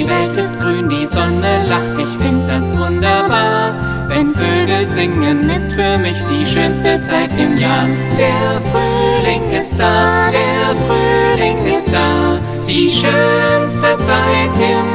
Die Welt ist grün, die Sonne lacht, ich find das wunderbar. Wenn Vögel singen, ist für mich die schönste Zeit im Jahr. Der Frühling ist da, der Frühling ist da, die schönste Zeit im